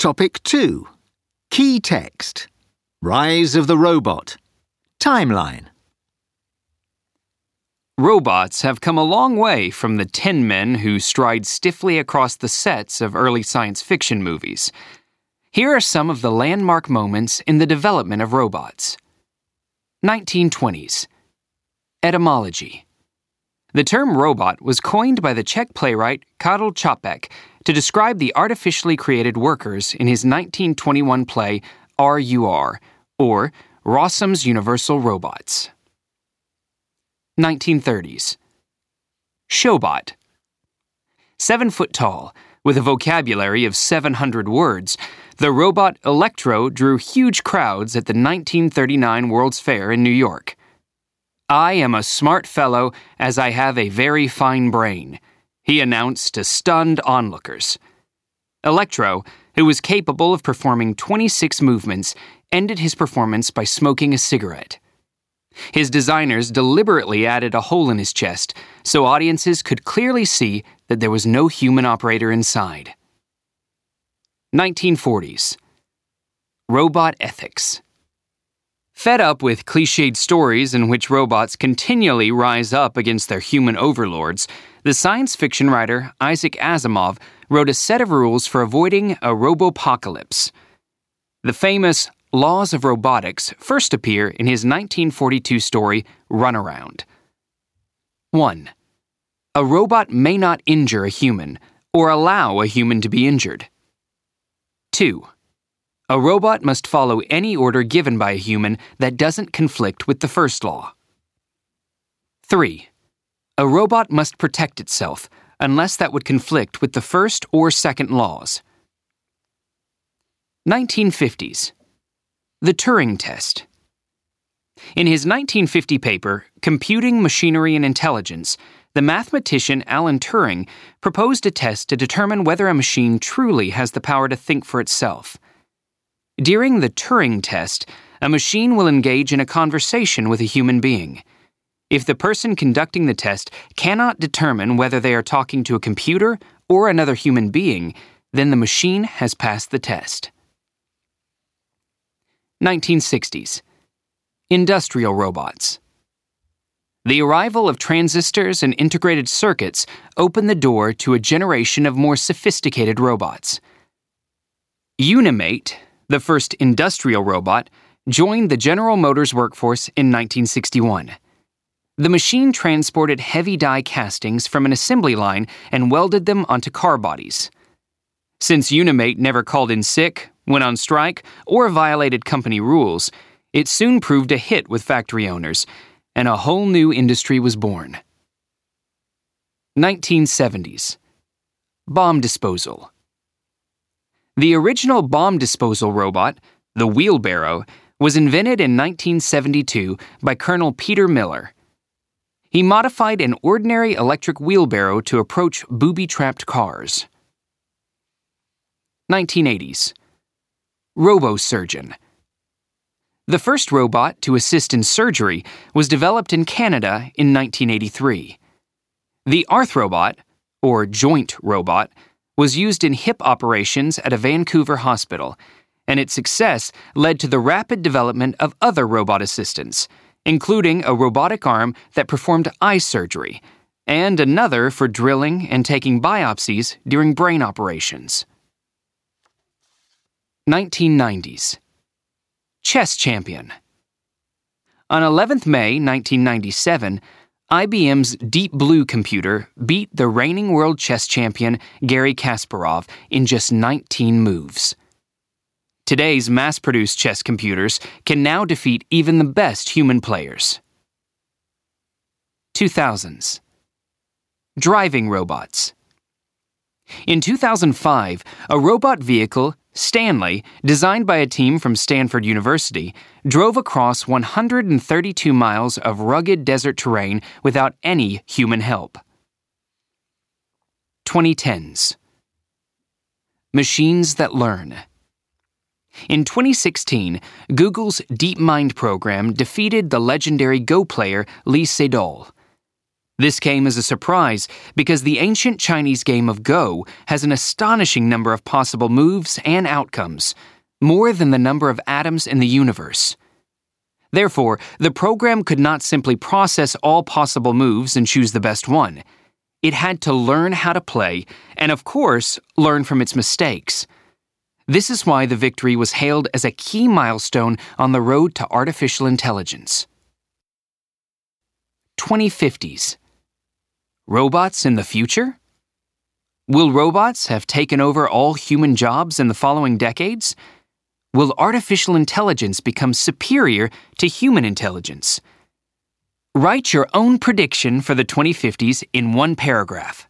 Topic 2. Key text. Rise of the robot. Timeline. Robots have come a long way from the 10 men who stride stiffly across the sets of early science fiction movies. Here are some of the landmark moments in the development of robots. 1920s. Etymology. The term robot was coined by the Czech playwright Karel Čapek to describe the artificially created workers in his 1921 play RUR, or Rossum's Universal Robots. 1930s. Showbot. 7 foot tall, with a vocabulary of 700 words, the robot Electro drew huge crowds at the 1939 World's Fair in New York. "I am a smart fellow, as I have a very fine brain," he announced to stunned onlookers. Electro, who was capable of performing 26 movements, ended his performance by smoking a cigarette. His designers deliberately added a hole in his chest so audiences could clearly see that there was no human operator inside. 1940s. Robot ethics. Fed up with cliched stories in which robots continually rise up against their human overlords, the science fiction writer Isaac Asimov wrote a set of rules for avoiding a robopocalypse. The famous Laws of Robotics first appear in his 1942 story, Runaround. 1. A robot may not injure a human or allow a human to be injured. 2. A robot must follow any order given by a human that doesn't conflict with the first law. 3. A robot must protect itself unless that would conflict with the first or second laws. 1950s. The Turing Test. In his 1950 paper, Computing, Machinery, and Intelligence, the mathematician Alan Turing proposed a test to determine whether a machine truly has the power to think for itself. During the Turing test, a machine will engage in a conversation with a human being. If the person conducting the test cannot determine whether they are talking to a computer or another human being, then the machine has passed the test. 1960s. Industrial robots. The arrival of transistors and integrated circuits opened the door to a generation of more sophisticated robots. Unimate, the first industrial robot, joined the General Motors workforce in 1961. The machine transported heavy die castings from an assembly line and welded them onto car bodies. Since Unimate never called in sick, went on strike, or violated company rules, it soon proved a hit with factory owners, and a whole new industry was born. 1970s. Bomb disposal. The original bomb disposal robot, the wheelbarrow, was invented in 1972 by Colonel Peter Miller. He modified an ordinary electric wheelbarrow to approach booby-trapped cars. 1980s. Robosurgeon. The first robot to assist in surgery was developed in Canada in 1983. The Arthrobot, or joint robot, was used in hip operations at a Vancouver hospital, and its success led to the rapid development of other robot assistants, including a robotic arm that performed eye surgery, and another for drilling and taking biopsies during brain operations. 1990s. Chess champion. On 11th May 1997, IBM's Deep Blue computer beat the reigning world chess champion Garry Kasparov in just 19 moves. Today's mass-produced chess computers can now defeat even the best human players. 2000s. Driving robots. In 2005, a robot vehicle, Stanley, designed by a team from Stanford University, drove across 132 miles of rugged desert terrain without any human help. 2010s. Machines that learn. In 2016, Google's DeepMind program defeated the legendary Go player Lee Sedol. This came as a surprise because the ancient Chinese game of Go has an astonishing number of possible moves and outcomes, more than the number of atoms in the universe. Therefore, the program could not simply process all possible moves and choose the best one. It had to learn how to play and, of course, learn from its mistakes. This is why the victory was hailed as a key milestone on the road to artificial intelligence. 2050s. Robots in the future? Will robots have taken over all human jobs in the following decades? Will artificial intelligence become superior to human intelligence? Write your own prediction for the 2050s in one paragraph.